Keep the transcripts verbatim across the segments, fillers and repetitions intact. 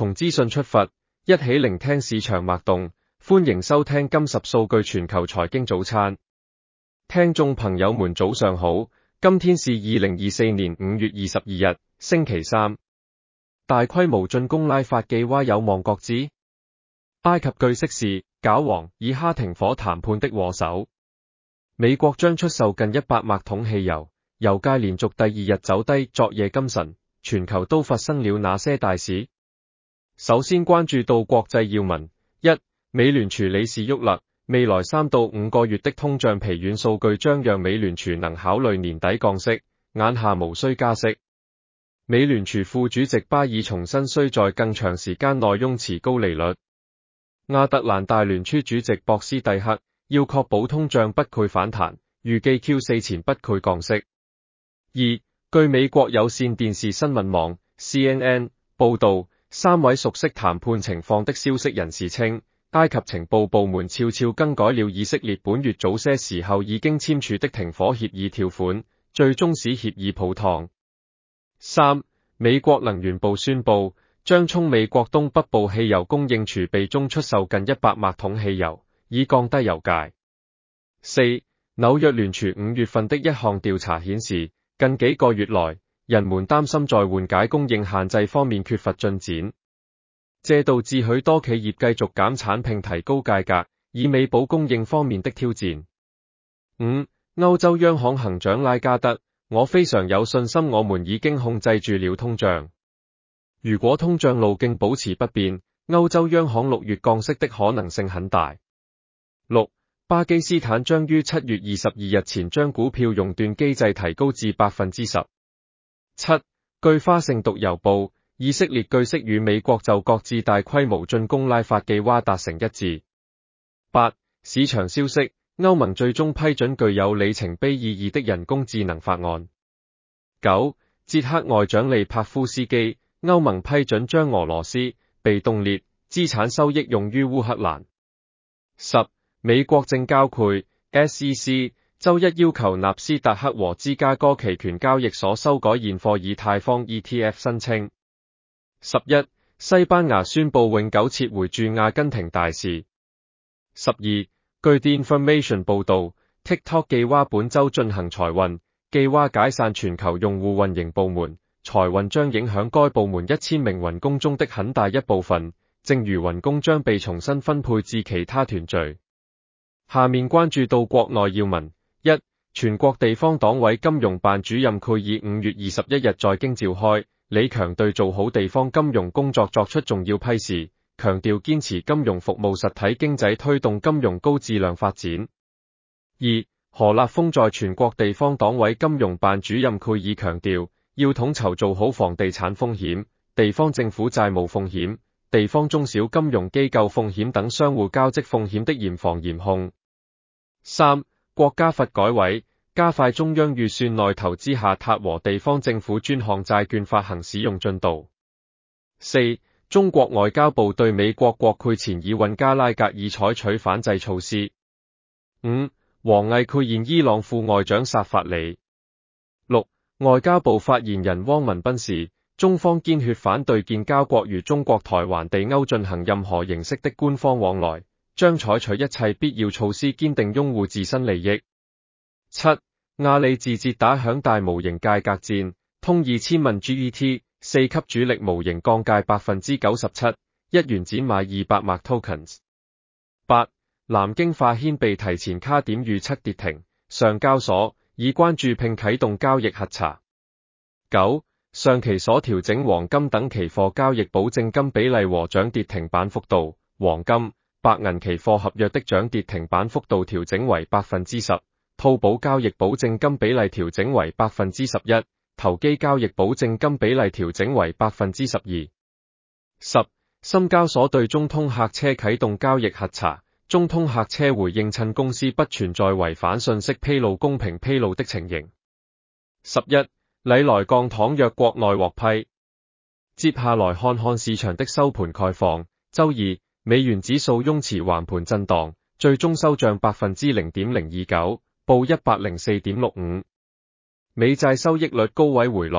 從資訊出發，一起聆聽市場脈動。歡迎收聽金十數據全球財經早餐。聽眾朋友們早上好，今天是二零二四年五月二十二日，星期三。大規模進攻拉法季娃有望擱置？埃及據悉是絞黃以哈停火談判的禍首。美國將出售近一百萬桶汽油，油價連續第二日走低。昨夜今晨，全球都發生了哪些大事？首先關注到國際要聞：一、美聯儲理事沃勒，未來三到五個月的通脹疲軟數據將讓美聯儲能考慮年底降息，眼下無需加息。美聯儲副主席巴爾重申需在更長時間內擁持高利率。亞特蘭大聯儲主席博斯蒂克要確保通脹不倍反彈，預計 Q 四 前不倍降息。二、據美國有線電視新聞網 C N N 報道，三位熟悉談判情況的消息人士稱，埃及情報部門悄悄更改了以色列本月早些時候已經簽署的停火協議條款，最終使協議泡湯。三、美國能源部宣布，將從美國東北部汽油供應儲備中出售近一百萬桶汽油，以降低油價。四、紐約聯儲五月份的一項調查顯示，近幾個月來，人們擔心在緩解供應限制方面缺乏進展，這導致許多企業繼續減產並提高價格，以彌補供應方面的挑戰。五、歐洲央行行長拉加德，我非常有信心我們已經控制住了通脹。如果通脹路徑保持不變，歐洲央行六月降息的可能性很大。六、巴基斯坦將於七月二十二日前將股票熔斷機制提高至百分之十。七、據花盛讀郵報，以色列據悉與美國就擱置大規模進攻拉法季娃達成一致。八、市場消息，歐盟最終批准具有里程碑意義的人工智能法案。九、捷克外長利帕夫斯基，歐盟批准將俄羅斯被凍結資產收益用於烏克蘭。十、美國證交會 S E C 周一要求納斯達克和芝加哥期權交易所修改現貨以太坊 E T F 申請。十一、西班牙宣布永久撤回駐阿根廷大使。十二、據 The Information 報道 ，TikTok 季娃本周進行財運，季娃解散全球用戶運營部門，財運將影響該部門一千名員工中的很大一部分，正如員工將被重新分配至其他團隊。下面關注到國內要聞：一、全國地方黨委金融辦主任蓋爾五月二十一日在京召開，李強對做好地方金融工作作出重要批示，強調堅持金融服務實體經濟，推動金融高質量發展。二、何立峰在全國地方黨委金融辦主任蓋爾強調，要統籌做好房地產風險、地方政府債務風險、地方中小金融機構風險等相互交織風險的嚴防嚴控。三、國家發改委加快中央預算內投資下榻和地方政府專項債券發行使用進度。四、中國外交部對美國國會前議員加拉格爾採取反制措施。五、王毅確認伊朗副外長薩法里。六、外交部發言人汪文斌時，中方堅決反對建交國如中國台灣地區進行任何形式的官方往來，將採取一切必要措施堅定擁護自身利益。七、阿里字節打響大模型價格戰，通二千問 G E T 四級主力模型降價百分之九十七，一元只買二百萬 tokens。八、南京化纖被提前卡點預測跌停，上交所已關注並啟動交易核查。九、上期所調整黃金等期貨交易保證金比例和漲跌停板幅度，黃金、白銀期貨合約的漲跌停板幅度調整為百分之十，套保交易保證金比例調整為百分之十一，投機交易保證金比例調整為百分之十二。十、深交所對中通客車啟動交易核查，中通客車回應趁公司不存在違反信息披露公平披露的情形。十一、禮來降倘若國內獲批。接下來看看市場的收盤概況。周二，美元指數雍持橫盤震盪，最終收漲百分之零點零二九，報一百零四點六五。美債收益率高位回落，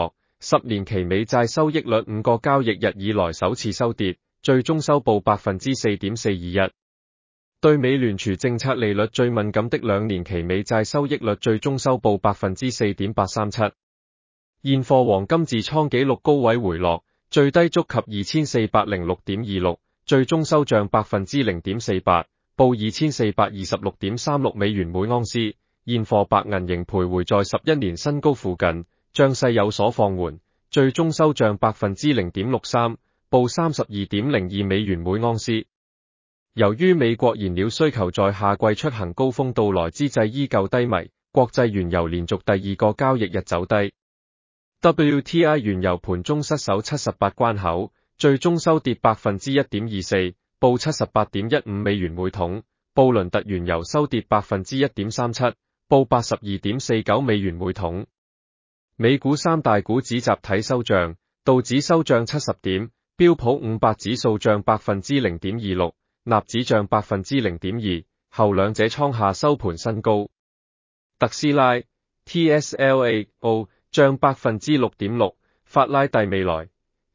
十年期美債收益率五個交易日以來首次收跌，最終收報 百分之四點四二一。對美聯儲政策利率最敏感的兩年期美債收益率最終收報 百分之四點八三七。現貨黃金自創紀錄高位回落，最低觸及二千四百零六點二六，最終收漲 百分之零點四八，報二千四百二十六點三六美元每盎司。現貨白銀仍徘徊在十一年新高附近，漲勢有所放緩，最終收漲 百分之零點六三，報三十二點零二美元每盎司。由於美國燃料需求在夏季出行高峰到來之際依舊低迷，國際原油連續第二個交易日走低。W T I 原油盤中失守七十八關口，最終收跌 百分之一點二四，報七十八點一五美元每桶。布倫特原油收跌 百分之一點三七，報八十二點四九美元每桶。美股三大股指集體收漲，道指收漲七十點，標普五百指數漲 百分之零點二六，納指漲 百分之零點二，後兩者創下收盤新高。特斯拉 T S L A O 漲 百分之六點六，法拉第未來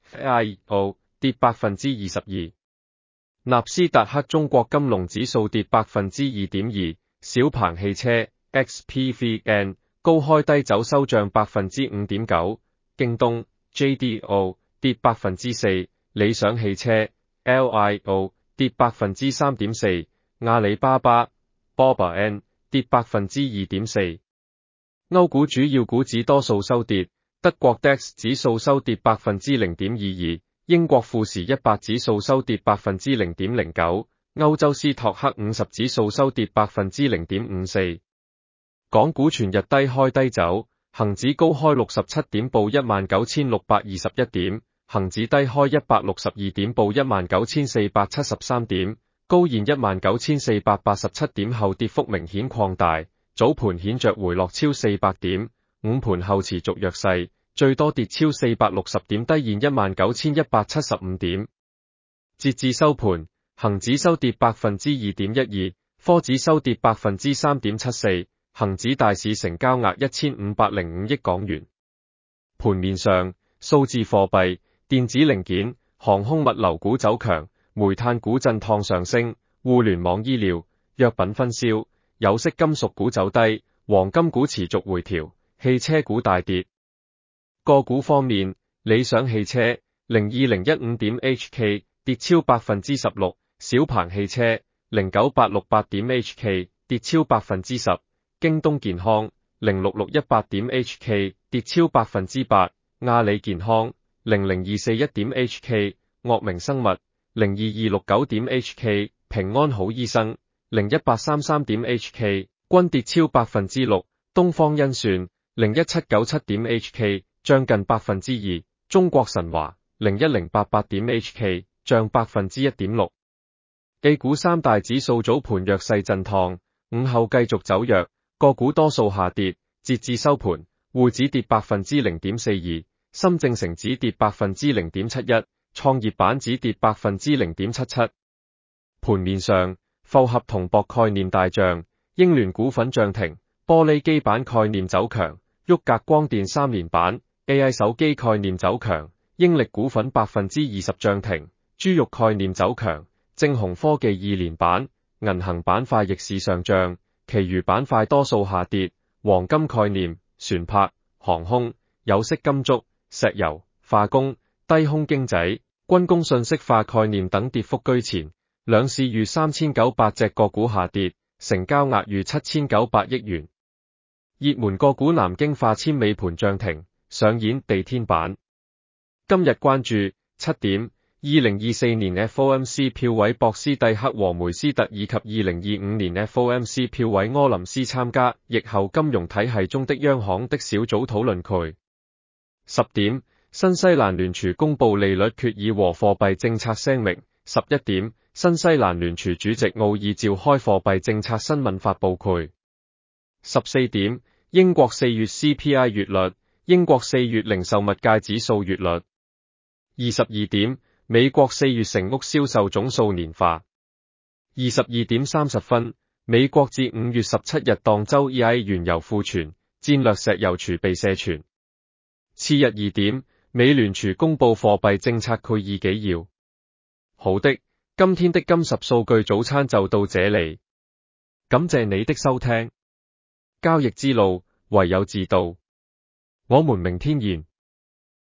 I E O 跌 百分之二十二。納斯達克中國金龍指數跌 百分之二點二，小鵬汽車 X P V N 高開低走收漲 百分之五點九，京東 J D O 跌 百分之四，理想汽車 L I O 跌 百分之三點四，阿里巴巴 B O B A N 跌 百分之二點四。歐股主要股指多數收跌，德國 D A X 指數收跌 百分之零點二二，英國富時一百指數收跌 百分之零點零九，歐洲斯托克五十指數收跌 百分之零點五四。港股全日低開低走，恒指高開六十七點報 一萬九千六百二十一點，恒指低開一百六十二點報 一萬九千四百七十三點，高現一萬九千四百八十七點後跌幅明顯擴大，早盤顯著回落超四百點，午盤後持續弱勢，最多跌超四百六十點，低現一萬九千一百七十五點。截至收盤，恒指收跌 百分之二點一二，科指收跌 百分之三點七四，恒指大市成交額一千五百零五億港元。盤面上，數字貨幣、電子零件、航空物流股走強，煤炭股震盪上升，互聯網醫療、藥品分銷、有色金屬股走低，黃金股持續回調，汽車股大跌。個股方面，理想汽車零二零一五點 H K 跌超百分之十六，小鵬汽車零九八六八點 H K 跌超百分之十，京東健康零六六一八點 H K 跌超百分之八，阿里健康零零二四一點 H K， 岳明生物零二二六九點 H K， 平安好醫生零一八三三點 H K， 均跌超百分之六，東方甄選零一七九七點 H K， 漲近百分之二，中國神華零一零八八點 H K， 漲百分之一點六。A 股三大指數早盤弱勢震盪，午後繼續走弱，個股多數下跌，截至收盤，滬指跌百分之零點四二，深證成指跌百分之零點七一，創業板指跌百分之零點七七。盤面上，複合銅箔概念大漲，英聯股份漲停，玻璃基板概念走強，沃格光電三連板 ，A I 手機概念走強，英力股份百分之二十漲停，豬肉概念走強，正雄科技二連板，銀行板塊逆市上漲，其餘板塊多數下跌，黃金概念、船舶、航空、有色金屬、石油、化工、低空經濟、軍工信息化概念等跌幅居前，兩市逾三千九百隻個股下跌，成交額逾七千九百億元。熱門個股南京化纖尾盤漲停，上演地天板。今日關注七點，二零二四年 F O M C 票委博斯蒂克和梅斯特以及二零二五年 F O M C 票委柯林斯參加疫後金融體系中的央行的小組討論區。十點，新西蘭聯儲公布利率決議和貨幣政策聲明。十一點，新西蘭聯儲主席奧爾召開貨幣政策新聞發佈會。十四點，英國四月 C P I 月率，英國四月零售物價指數月率。二十二點，美國四月成屋銷售總數年化。二十二點三十分，美國至五月十七日當周 E I 原油庫存、戰略石油儲備瀉存。 次日二點，美聯儲公布貨幣政策概議紀要。好的，今天的金十數據早餐就到這裡，感謝你的收聽。交易之路，唯有自渡。我們明天見。